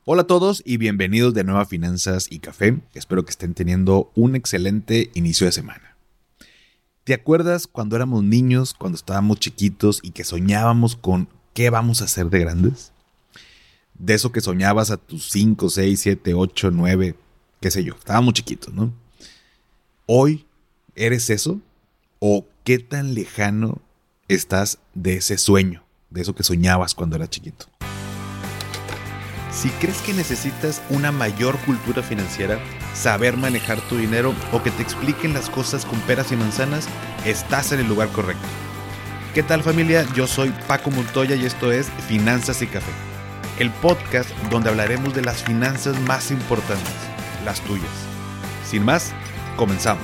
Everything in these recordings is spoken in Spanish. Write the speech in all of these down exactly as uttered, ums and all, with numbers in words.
Hola a todos y bienvenidos de nuevo a Finanzas y Café. Espero que estén teniendo un excelente inicio de semana. ¿Te acuerdas cuando éramos niños, cuando estábamos chiquitos y que soñábamos con qué vamos a hacer de grandes? De eso que soñabas a tus cinco, seis, siete, ocho, nueve, qué sé yo. Estábamos chiquitos, ¿no? ¿Hoy eres eso? ¿O qué tan lejano estás de ese sueño, de eso que soñabas cuando eras chiquito? Si crees que necesitas una mayor cultura financiera, saber manejar tu dinero o que te expliquen las cosas con peras y manzanas, estás en el lugar correcto. ¿Qué tal, familia? Yo soy Paco Montoya y esto es Finanzas y Café, el podcast donde hablaremos de las finanzas más importantes, las tuyas. Sin más, comenzamos.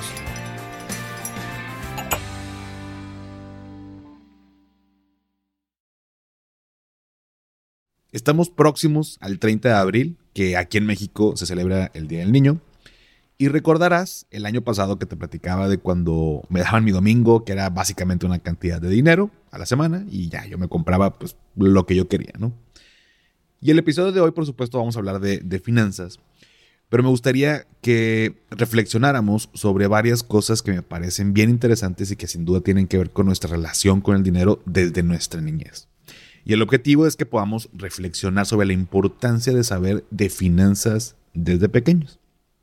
Estamos próximos al treinta de abril, que aquí en México se celebra el Día del Niño. Y recordarás el año pasado que te platicaba de cuando me daban mi domingo, que era básicamente una cantidad de dinero a la semana, y ya yo me compraba pues lo que yo quería, ¿no? Y el episodio de hoy, por supuesto, vamos a hablar de, de finanzas, pero me gustaría que reflexionáramos sobre varias cosas que me parecen bien interesantes y que sin duda tienen que ver con nuestra relación con el dinero desde nuestra niñez. Y el objetivo es que podamos reflexionar sobre la importancia de saber de finanzas desde pequeños.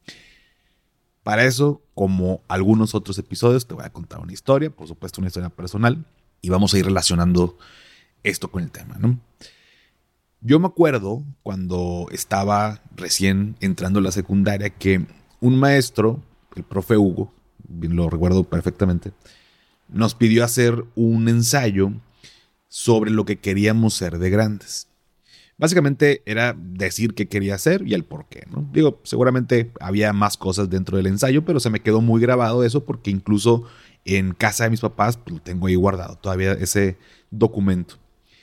Para eso, como algunos otros episodios, te voy a contar una historia, por supuesto una historia personal, y vamos a ir relacionando esto con el tema, ¿no? Yo me acuerdo cuando estaba recién entrando a la secundaria que un maestro, el profe Hugo, lo recuerdo perfectamente, nos pidió hacer un ensayo sobre lo que queríamos ser de grandes. Básicamente era decir qué quería hacer y el por qué, ¿no? Digo, seguramente había más cosas dentro del ensayo, pero se me quedó muy grabado eso porque incluso en casa de mis papás pues, lo tengo ahí guardado todavía ese documento.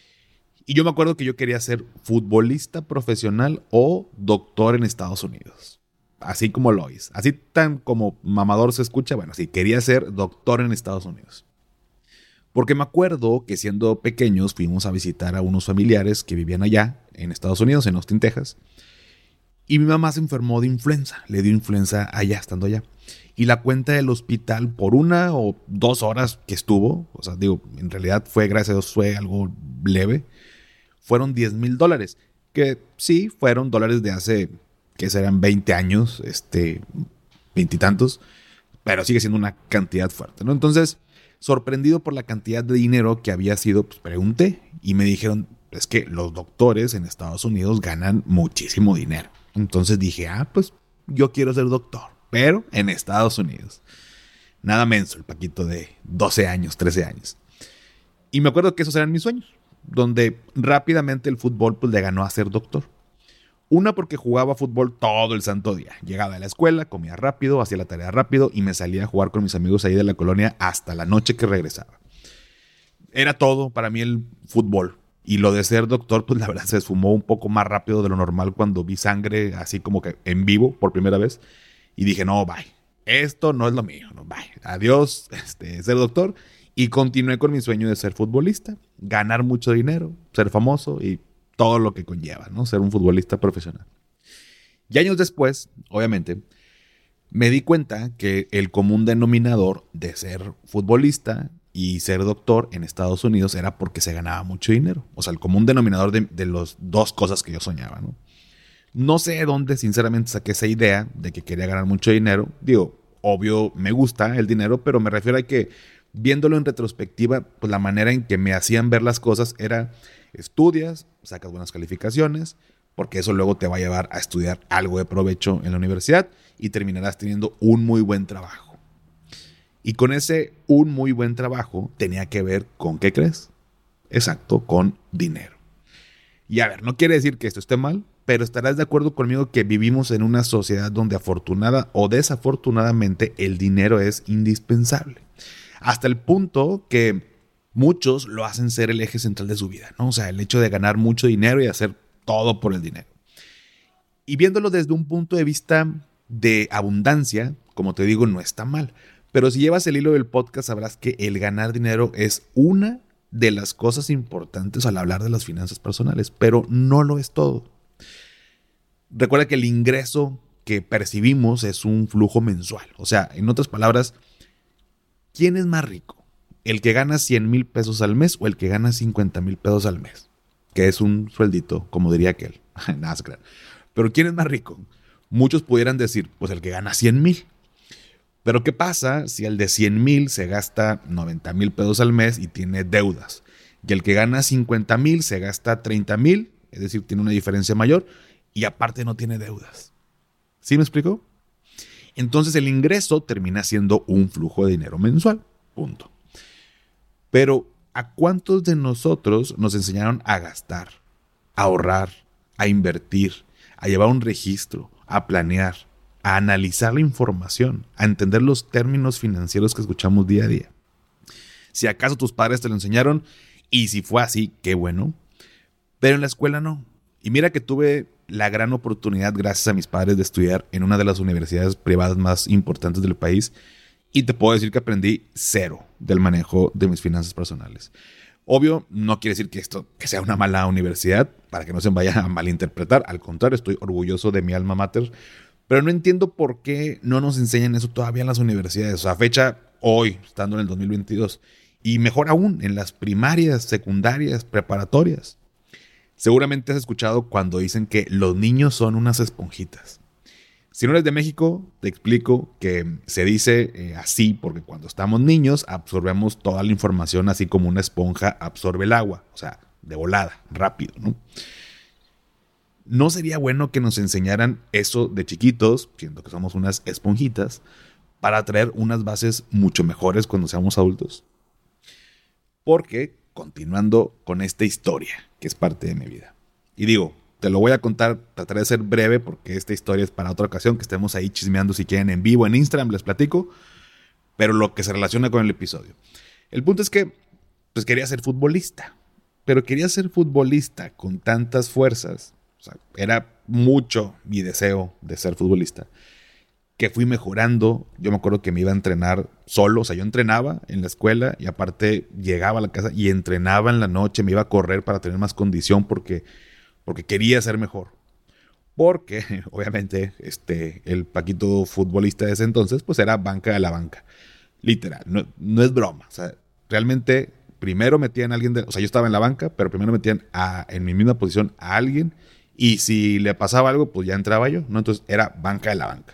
Y yo me acuerdo que yo quería ser futbolista profesional o doctor en Estados Unidos. Así como lo oís. Así tan como mamador se escucha, bueno, sí, quería ser doctor en Estados Unidos. Porque me acuerdo que siendo pequeños fuimos a visitar a unos familiares que vivían allá en Estados Unidos, en Austin, Texas. Y mi mamá se enfermó de influenza, le dio influenza allá, estando allá. Y la cuenta del hospital por una o dos horas que estuvo, o sea, digo, en realidad fue, gracias a Dios, fue algo leve, fueron diez mil dólares. Que sí, fueron dólares de hace, que serán veinte años, este, veintitantos, pero sigue siendo una cantidad fuerte, ¿no? Entonces, sorprendido por la cantidad de dinero que había sido, pues pregunté y me dijeron, es que los doctores en Estados Unidos ganan muchísimo dinero. Entonces dije, ah, pues yo quiero ser doctor, pero en Estados Unidos. Nada menso el Paquito de doce años, trece años. Y me acuerdo que esos eran mis sueños, donde rápidamente el fútbol pues le ganó a ser doctor. Una porque jugaba fútbol todo el santo día. Llegaba a la escuela, comía rápido, hacía la tarea rápido y me salía a jugar con mis amigos ahí de la colonia hasta la noche que regresaba. Era todo para mí el fútbol. Y lo de ser doctor, pues la verdad se esfumó un poco más rápido de lo normal cuando vi sangre así como que en vivo por primera vez. Y dije, no, bye. Esto no es lo mío. No, bye. Adiós, este, ser doctor. Y continué con mi sueño de ser futbolista, ganar mucho dinero, ser famoso y todo lo que conlleva, ¿no? Ser un futbolista profesional. Y años después, obviamente, me di cuenta que el común denominador de ser futbolista y ser doctor en Estados Unidos era porque se ganaba mucho dinero. O sea, el común denominador de, de las dos cosas que yo soñaba, ¿no? No sé de dónde, sinceramente, saqué esa idea de que quería ganar mucho dinero. Digo, obvio, me gusta el dinero, pero me refiero a que, viéndolo en retrospectiva, pues la manera en que me hacían ver las cosas era: estudias, sacas buenas calificaciones, porque eso luego te va a llevar a estudiar algo de provecho en la universidad y terminarás teniendo un muy buen trabajo. Y con ese un muy buen trabajo tenía que ver con, ¿qué crees? Exacto, con dinero. Y a ver, no quiere decir que esto esté mal, pero estarás de acuerdo conmigo que vivimos en una sociedad donde afortunada o desafortunadamente el dinero es indispensable. Hasta el punto que muchos lo hacen ser el eje central de su vida, ¿no? O sea, el hecho de ganar mucho dinero y hacer todo por el dinero. Y viéndolo desde un punto de vista de abundancia, como te digo, no está mal. Pero si llevas el hilo del podcast, sabrás que el ganar dinero es una de las cosas importantes al hablar de las finanzas personales, pero no lo es todo. recuerda que el ingreso que percibimos es un flujo mensual. O sea, en otras palabras, ¿quién es más rico? ¿El que gana cien mil pesos al mes o el que gana cincuenta mil pesos al mes? Que es un sueldito, como diría aquel. Nada, se crean. Pero ¿quién es más rico? Muchos pudieran decir, pues el que gana cien mil. Pero ¿qué pasa si el de cien mil se gasta noventa mil pesos al mes y tiene deudas? Y el que gana cincuenta mil se gasta treinta mil, es decir, tiene una diferencia mayor y aparte no tiene deudas. ¿Sí me explico? Entonces el ingreso termina siendo un flujo de dinero mensual. Punto. Pero ¿a cuántos de nosotros nos enseñaron a gastar, a ahorrar, a invertir, a llevar un registro, a planear, a analizar la información, a entender los términos financieros que escuchamos día a día? Si acaso tus padres te lo enseñaron, y si fue así, qué bueno. Pero en la escuela no. Y mira que tuve la gran oportunidad, gracias a mis padres, de estudiar en una de las universidades privadas más importantes del país. Y te puedo decir que aprendí cero del manejo de mis finanzas personales. Obvio, no quiere decir que esto que sea una mala universidad, para que no se vaya a malinterpretar. Al contrario, estoy orgulloso de mi alma mater. Pero no entiendo por qué no nos enseñan eso todavía en las universidades. O sea, a fecha hoy, estando en el dos mil veintidós. Y mejor aún, en las primarias, secundarias, preparatorias. Seguramente has escuchado cuando dicen que los niños son unas esponjitas. Si no eres de México, te explico que se dice eh, así porque cuando estamos niños absorbemos toda la información así como una esponja absorbe el agua. O sea, de volada, rápido, ¿no? ¿No sería bueno que nos enseñaran eso de chiquitos, siendo que somos unas esponjitas, para traer unas bases mucho mejores cuando seamos adultos? Porque, continuando con esta historia, que es parte de mi vida. Y digo, te lo voy a contar, trataré de ser breve porque esta historia es para otra ocasión, que estemos ahí chismeando si quieren en vivo en Instagram, les platico, pero lo que se relaciona con el episodio. El punto es que, pues quería ser futbolista, pero quería ser futbolista con tantas fuerzas, o sea, era mucho mi deseo de ser futbolista, que fui mejorando. Yo me acuerdo que me iba a entrenar solo, o sea, yo entrenaba en la escuela y aparte llegaba a la casa y entrenaba en la noche, me iba a correr para tener más condición porque, porque quería ser mejor. Porque, obviamente, este, el Paquito futbolista de ese entonces, pues era banca de la banca. Literal, no, no es broma. O sea, realmente primero metían a alguien, de, o sea, yo estaba en la banca, pero primero metían a, en mi misma posición a alguien y si le pasaba algo, pues ya entraba yo, ¿no? Entonces era banca de la banca.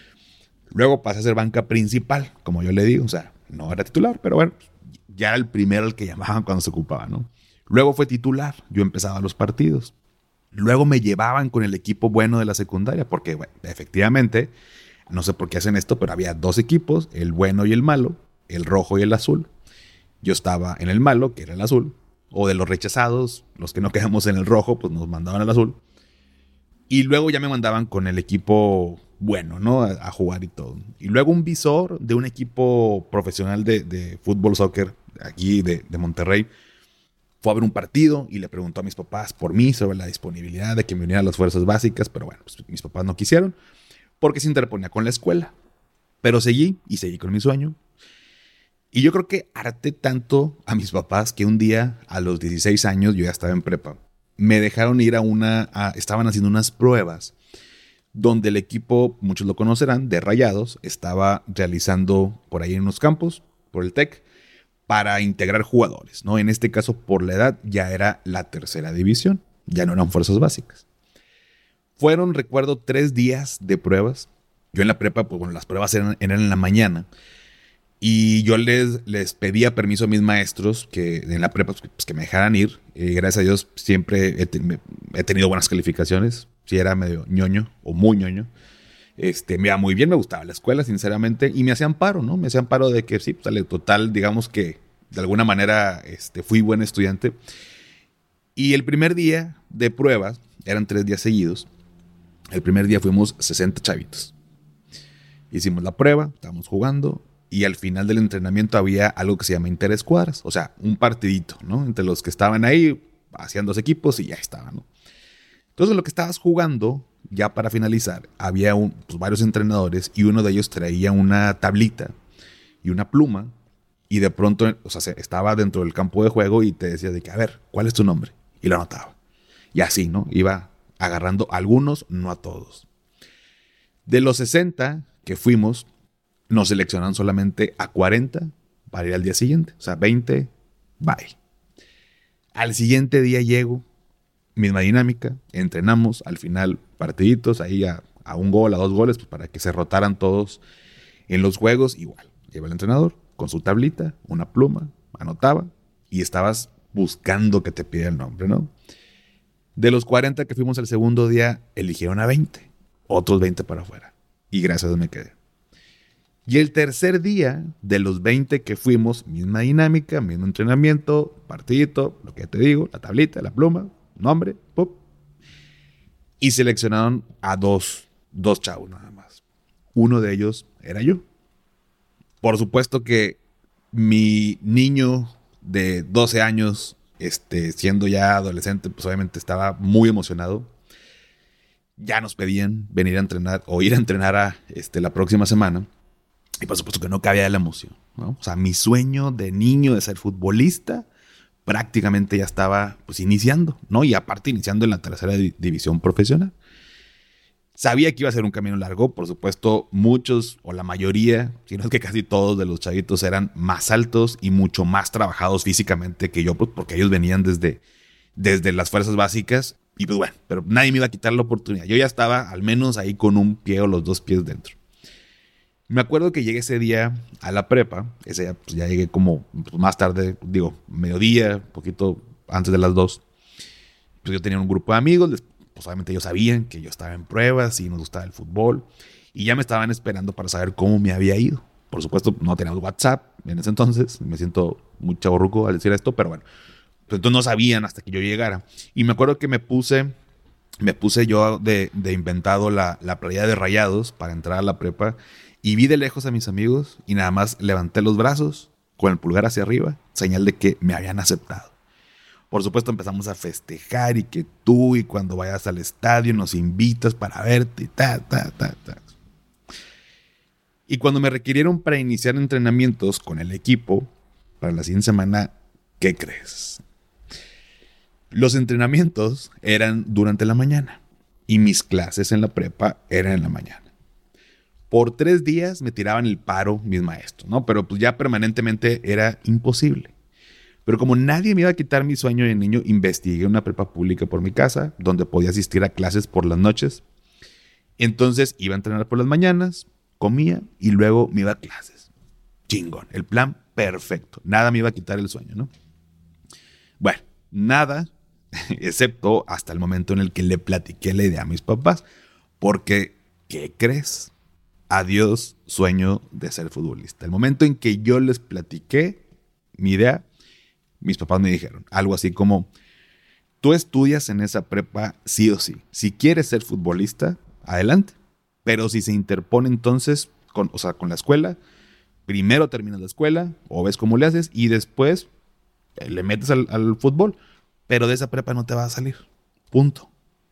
Luego pasé a ser banca principal, como yo le digo. O sea, no era titular, pero bueno, ya era el primero al que llamaban cuando se ocupaba, ¿no? Luego fue titular. Yo empezaba los partidos. Luego me llevaban con el equipo bueno de la secundaria, porque, bueno, efectivamente, no sé por qué hacen esto, pero había dos equipos, el bueno y el malo, el rojo y el azul. Yo estaba en el malo, que era el azul, o de los rechazados, los que no quedamos en el rojo, pues nos mandaban al azul. Y luego ya me mandaban con el equipo bueno, ¿no? A, a jugar y todo. Y luego un visor de un equipo profesional de, de fútbol, soccer, aquí de, de Monterrey, fue a ver un partido y le preguntó a mis papás por mí sobre la disponibilidad de que me uniera a las fuerzas básicas, pero bueno, pues mis papás no quisieron porque se interponía con la escuela. Pero seguí y seguí con mi sueño. Y yo creo que harté tanto a mis papás que un día, a los dieciséis años, yo ya estaba en prepa, me dejaron ir a una, a, estaban haciendo unas pruebas donde el equipo, muchos lo conocerán, de Rayados, estaba realizando por ahí en unos campos, por el TEC, para integrar jugadores, ¿no? En este caso, por la edad, ya era la tercera división, ya no eran fuerzas básicas. Fueron, recuerdo, tres días de pruebas. Yo en la prepa, pues bueno, las pruebas eran, eran en la mañana, y yo les, les pedía permiso a mis maestros que en la prepa pues, que me dejaran ir. Y gracias a Dios siempre he, te, he tenido buenas calificaciones. Si era medio ñoño o muy ñoño. Este, me iba muy bien, me gustaba la escuela, sinceramente. Y me hacían paro, ¿no? Me hacían paro de que sí, pues, total, digamos que de alguna manera este, fui buen estudiante. Y el primer día de pruebas, eran tres días seguidos. El primer día fuimos sesenta chavitos. Hicimos la prueba, estábamos jugando. Y al final del entrenamiento había algo que se llama interescuadras. O sea, un partidito, ¿no? Entre los que estaban ahí, hacían dos equipos y ya estaban, ¿no? Entonces, lo que estabas jugando, ya para finalizar, había un, pues, varios entrenadores y uno de ellos traía una tablita y una pluma y de pronto, o sea, estaba dentro del campo de juego y te decía de que, a ver, ¿cuál es tu nombre? Y lo anotaba. Y así, ¿no? Iba agarrando a algunos, no a todos. De los sesenta que fuimos, nos seleccionaron solamente a cuarenta para ir al día siguiente. O sea, veinte, bye. Al siguiente día llego, misma dinámica, entrenamos, al final partiditos, ahí a, a un gol, a dos goles, pues para que se rotaran todos en los juegos. Igual, lleva el entrenador con su tablita, una pluma, anotaba y estabas buscando que te pidiera el nombre, ¿no? De los cuarenta que fuimos el segundo día, eligieron a veinte, otros veinte para afuera. Y gracias a Dios me quedé. Y el tercer día, de los veinte que fuimos, misma dinámica, mismo entrenamiento, partidito, lo que te digo, la tablita, la pluma, nombre, pop. Y seleccionaron a dos, dos chavos nada más. Uno de ellos era yo. Por supuesto que mi niño de doce años, este, siendo ya adolescente, pues obviamente estaba muy emocionado. Ya nos pedían venir a entrenar o ir a entrenar a, este, la próxima semana. Y por supuesto que no cabía la emoción, ¿no? O sea, mi sueño de niño de ser futbolista prácticamente ya estaba pues iniciando, ¿no? Y aparte iniciando en la tercera di- división profesional. Sabía que iba a ser un camino largo, por supuesto, muchos o la mayoría, si no es que casi todos de los chavitos eran más altos y mucho más trabajados físicamente que yo, pues porque ellos venían desde, desde las fuerzas básicas y pues bueno, pero nadie me iba a quitar la oportunidad. Yo ya estaba al menos ahí con un pie o los dos pies dentro. Me acuerdo que llegué ese día a la prepa, ese día pues ya llegué como pues, más tarde, digo, mediodía, un poquito antes de las dos. Pues yo tenía un grupo de amigos, les, pues obviamente ellos sabían que yo estaba en pruebas y nos gustaba el fútbol. Y ya me estaban esperando para saber cómo me había ido. Por supuesto, no teníamos WhatsApp en ese entonces, me siento muy chavorruco al decir esto, pero bueno. Pues entonces no sabían hasta que yo llegara. Y me acuerdo que me puse, me puse yo de, de inventado la, la playera de Rayados para entrar a la prepa. Y vi de lejos a mis amigos y nada más levanté los brazos con el pulgar hacia arriba, señal de que me habían aceptado. Por supuesto empezamos a festejar y que tú y cuando vayas al estadio nos invitas para verte, ta, ta, ta, ta. Y cuando me requirieron para iniciar entrenamientos con el equipo para la siguiente semana, ¿qué crees? Los entrenamientos eran durante la mañana y mis clases en la prepa eran en la mañana. Por tres días me tiraban el paro mis maestros, ¿no? Pero pues ya permanentemente era imposible. Pero como nadie me iba a quitar mi sueño de niño, investigué una prepa pública por mi casa, donde podía asistir a clases por las noches. Entonces iba a entrenar por las mañanas, comía y luego me iba a clases. Chingón, el plan perfecto. Nada me iba a quitar el sueño, ¿no? Bueno, nada, excepto hasta el momento en el que le platiqué la idea a mis papás. Porque, ¿qué crees? Adiós, sueño de ser futbolista. El momento en que yo les platiqué mi idea, mis papás me dijeron algo así como: tú estudias en esa prepa sí o sí. Si quieres ser futbolista, adelante. Pero si se interpone entonces, con, o sea, con la escuela, primero terminas la escuela o ves cómo le haces y después eh, le metes al, al fútbol. Pero de esa prepa no te vas a salir. Punto.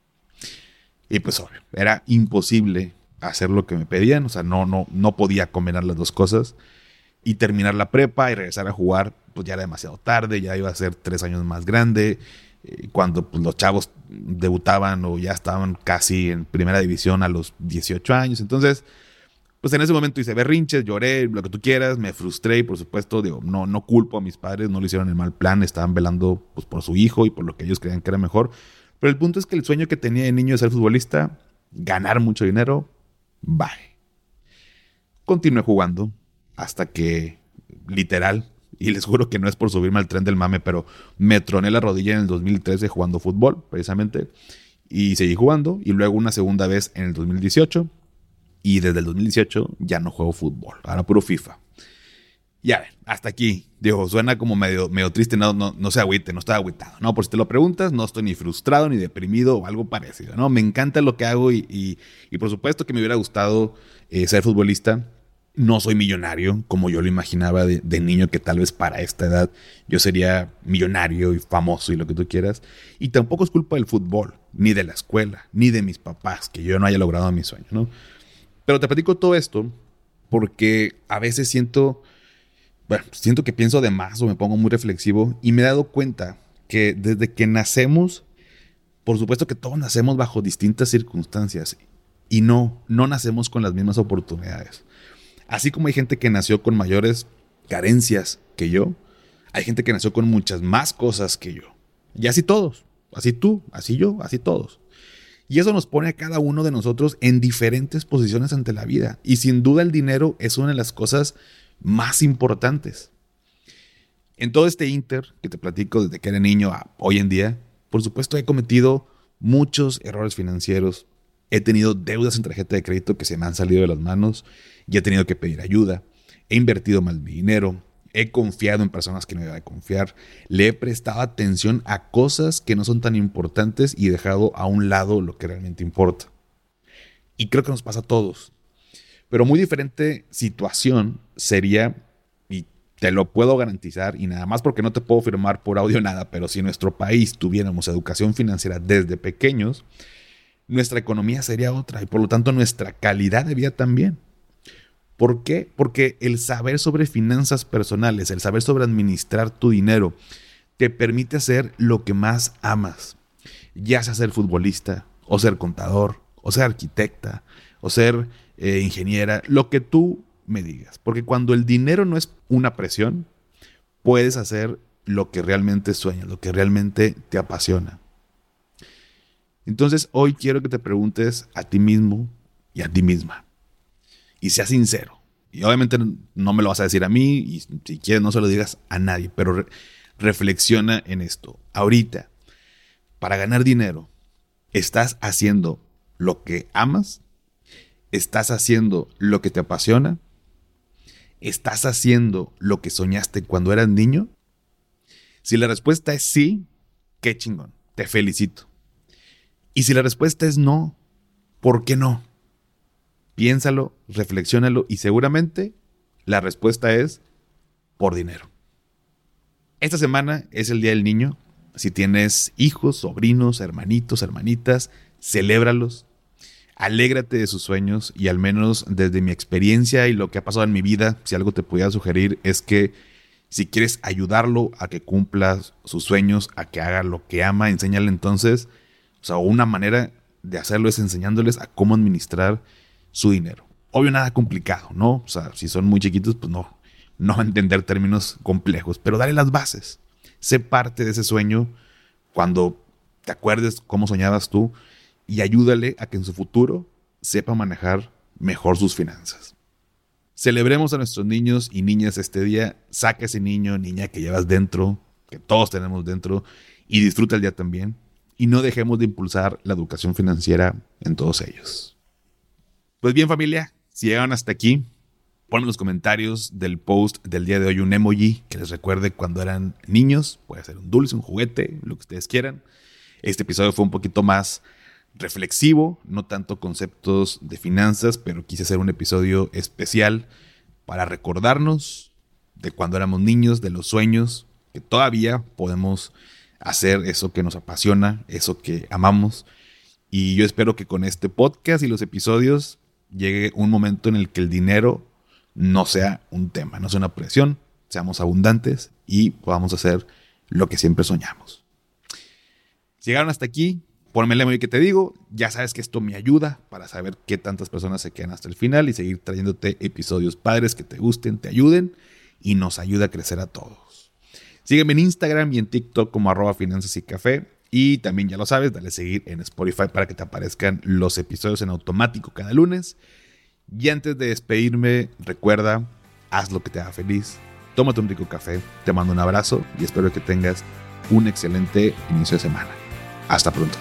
Y pues obvio, era imposible hacer lo que me pedían, o sea, no, no, no podía combinar las dos cosas y terminar la prepa y regresar a jugar, pues ya era demasiado tarde, ya iba a ser tres años más grande, eh, cuando pues, los chavos debutaban o ya estaban casi en primera división a los dieciocho años, entonces, pues en ese momento hice berrinches, lloré, lo que tú quieras, me frustré y por supuesto, digo, no, no culpo a mis padres, no lo hicieron en mal plan, estaban velando pues, por su hijo y por lo que ellos creían que era mejor, pero el punto es que el sueño que tenía de niño de ser futbolista, ganar mucho dinero, bye. Continué jugando hasta que, literal, y les juro que no es por subirme al tren del mame, pero me troné la rodilla en el dos mil trece jugando fútbol, precisamente, y seguí jugando, y luego una segunda vez en el dos mil dieciocho, y desde el dos mil dieciocho ya no juego fútbol, ahora puro FIFA. Ya ven, hasta aquí. Digo, suena como medio, medio triste, no, no, no se agüite, no estoy agüitado, ¿no? Por si te lo preguntas, no estoy ni frustrado ni deprimido o algo parecido, ¿no? Me encanta lo que hago y, y, y por supuesto que me hubiera gustado eh, ser futbolista. No soy millonario como yo lo imaginaba de, de niño, que tal vez para esta edad yo sería millonario y famoso y lo que tú quieras. Y tampoco es culpa del fútbol, ni de la escuela, ni de mis papás, que yo no haya logrado mi sueño, ¿no? Pero te platico todo esto porque a veces siento... Bueno, siento que pienso de más o me pongo muy reflexivo y me he dado cuenta que desde que nacemos Por supuesto que todos nacemos bajo distintas circunstancias y no, no nacemos con las mismas oportunidades. Así como hay gente que nació con mayores carencias que yo, hay gente que nació con muchas más cosas que yo. Y así todos, así tú, así yo, así todos. Y eso nos pone a cada uno de nosotros en diferentes posiciones ante la vida. Y sin duda el dinero es una de las cosas más importantes. En todo este inter que te platico desde que era niño a hoy en día, por supuesto he cometido muchos errores financieros. He tenido deudas en tarjeta de crédito que se me han salido de las manos y he tenido que pedir ayuda. He invertido mal mi dinero. He confiado en personas que no debía de confiar. Le he prestado atención a cosas que no son tan importantes y he dejado a un lado lo que realmente importa. Y creo que nos pasa a todos. Pero muy diferente situación sería, y te lo puedo garantizar, y nada más porque no te puedo firmar por audio nada, pero si en nuestro país tuviéramos educación financiera desde pequeños, nuestra economía sería otra y por lo tanto nuestra calidad de vida también. ¿Por qué? Porque el saber sobre finanzas personales, el saber sobre administrar tu dinero, te permite hacer lo que más amas. Ya sea ser futbolista, o ser contador, o ser arquitecta, o ser eh, ingeniera, lo que tú me digas. Porque cuando el dinero no es una presión, puedes hacer lo que realmente sueñas, lo que realmente te apasiona. Entonces hoy quiero que te preguntes a ti mismo y a ti misma. Y sea sincero. Y obviamente no me lo vas a decir a mí y si quieres no se lo digas a nadie, pero re- reflexiona en esto. Ahorita, para ganar dinero, ¿estás haciendo lo que amas? ¿Estás haciendo lo que te apasiona? ¿Estás haciendo lo que soñaste cuando eras niño? Si la respuesta es sí, qué chingón, te felicito. Y si la respuesta es no, ¿por qué no? Piénsalo, reflexiónalo y seguramente la respuesta es por dinero. Esta semana es el Día del Niño. Si tienes hijos, sobrinos, hermanitos, hermanitas, celébralos. Alégrate de sus sueños y al menos desde mi experiencia y lo que ha pasado en mi vida, si algo te pudiera sugerir es que si quieres ayudarlo a que cumpla sus sueños, a que haga lo que ama, enséñale entonces, o sea, una manera de hacerlo es enseñándoles a cómo administrar su dinero. Obvio, nada complicado, ¿no? O sea, si son muy chiquitos, pues no, no va a entender términos complejos, pero dale las bases. Sé parte de ese sueño cuando te acuerdes cómo soñabas tú y ayúdale a que en su futuro sepa manejar mejor sus finanzas. Celebremos a nuestros niños y niñas este día. Saca ese niño o niña que llevas dentro, que todos tenemos dentro, y disfruta el día también. Y no dejemos de impulsar la educación financiera en todos ellos. Pues bien, familia, si llegaron hasta aquí, ponme en los comentarios del post del día de hoy un emoji que les recuerde cuando eran niños. Puede ser un dulce, un juguete, lo que ustedes quieran. Este episodio fue un poquito más reflexivo, no tanto conceptos de finanzas, pero quise hacer un episodio especial para recordarnos de cuando éramos niños, de los sueños, que todavía podemos hacer eso que nos apasiona, eso que amamos. Y yo espero que con este podcast y los episodios llegue un momento en el que el dinero no sea un tema, no sea una presión, seamos abundantes y podamos hacer lo que siempre soñamos. Si llegaron hasta aquí, ponme el emoji que te digo. Ya sabes que esto me ayuda para saber qué tantas personas se quedan hasta el final y seguir trayéndote episodios padres que te gusten, te ayuden y nos ayuda a crecer a todos. Sígueme en Instagram y en TikTok como arroba finanzas y café. Y también ya lo sabes, dale seguir en Spotify para que te aparezcan los episodios en automático cada lunes. Y antes de despedirme, recuerda, haz lo que te haga feliz. Tómate un rico café, te mando un abrazo y espero que tengas un excelente inicio de semana. Hasta pronto.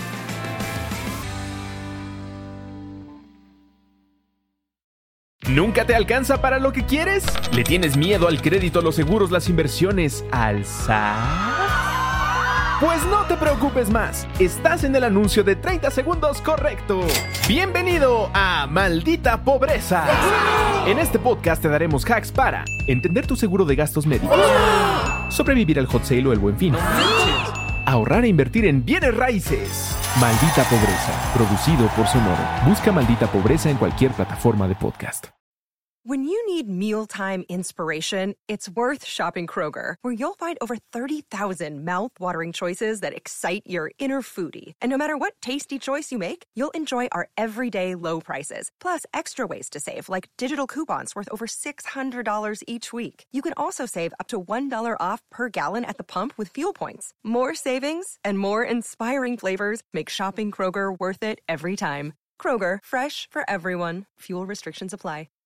¿Nunca te alcanza para lo que quieres? ¿Le tienes miedo al crédito, los seguros, las inversiones, al S A T? Pues no te preocupes más, estás en el anuncio de treinta segundos correcto. Bienvenido a Maldita Pobreza. En este podcast te daremos hacks para entender tu seguro de gastos médicos, sobrevivir al hot sale o el buen fin, ahorrar e invertir en bienes raíces. Maldita Pobreza, producido por Sonoro. Busca Maldita Pobreza en cualquier plataforma de podcast. When you need mealtime inspiration, it's worth shopping Kroger, where you'll find over thirty thousand mouth-watering choices that excite your inner foodie. And no matter what tasty choice you make, you'll enjoy our everyday low prices, plus extra ways to save, like digital coupons worth over six hundred dollars each week. You can also save up to one dollar off per gallon at the pump with fuel points. More savings and more inspiring flavors make shopping Kroger worth it every time. Kroger, fresh for everyone. Fuel restrictions apply.